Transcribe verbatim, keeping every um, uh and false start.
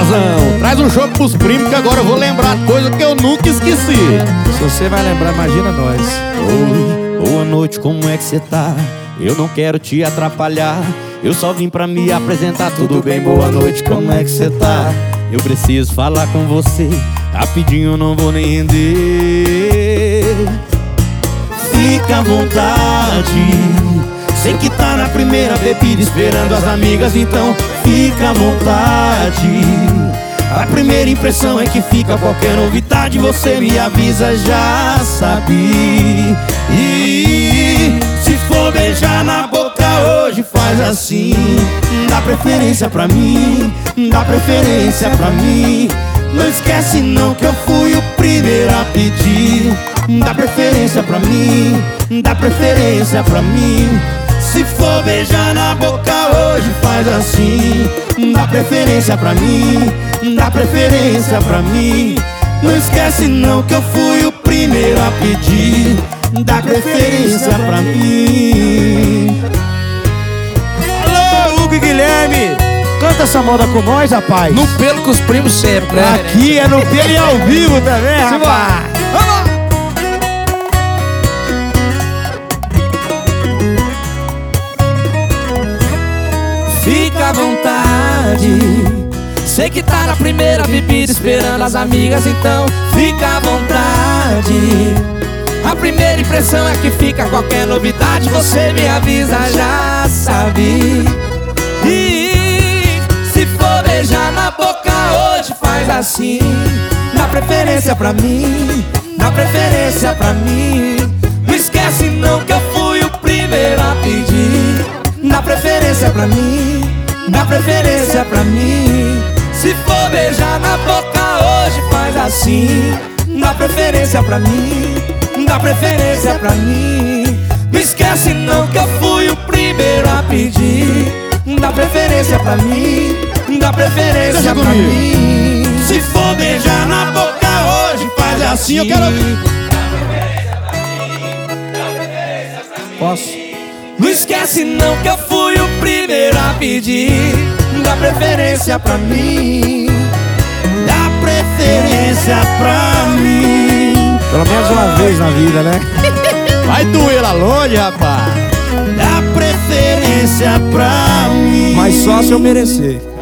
Pezão, traz um chopp pros primos que agora eu vou lembrar coisa que eu nunca esqueci. Se você vai lembrar, imagina nós. Oi, boa noite, como é que você tá? Eu não quero te atrapalhar, eu só vim pra me apresentar. Tudo bem, boa noite, como é que você tá? Eu preciso falar com você, rapidinho, não vou nem render. Fica à vontade, sei que tá na primeira bebida esperando as amigas, então fica à vontade. A primeira impressão é que fica, qualquer novidade você me avisa, já sabe. E se for beijar na boca hoje faz assim, dá preferência pra mim, dá preferência pra mim. Não esquece não que eu fui o primeiro a pedir. Dá preferência pra mim, dá preferência pra mim. Se for beijar na boca hoje faz assim, dá preferência pra mim, dá preferência pra mim. Não esquece não que eu fui o primeiro a pedir. Dá preferência pra mim. Alô, Hugo e Guilherme, canta essa moda com nós, rapaz. No pelo com os primos sempre, né? Aqui é no pelo e ao vivo também, rapaz. Vamos! Fica à vontade, sei que tá na primeira bebida esperando as amigas, então fica à vontade. A primeira impressão é que fica, qualquer novidade você me avisa, já sabe. E se for beijar na boca hoje faz assim, dá preferência pra mim, dá preferência pra mim. Não esquece não que eu fui o primeiro a pedir. Dá preferência pra mim, dá preferência pra mim. Se for beijar na boca hoje faz assim, dá preferência pra mim, dá preferência pra mim. Não esquece não que eu fui o primeiro a pedir. Dá preferência pra mim, dá preferência pra mim. Se for beijar na boca hoje faz assim, eu quero ouvir. Posso? Não esquece não que eu fui o primeiro a pedir. Dá preferência pra mim, Dá preferência pra mim. Pelo menos uma vez na vida, né? Vai doer lá longe, rapaz. Dá preferência pra mim. Mas só se eu merecer.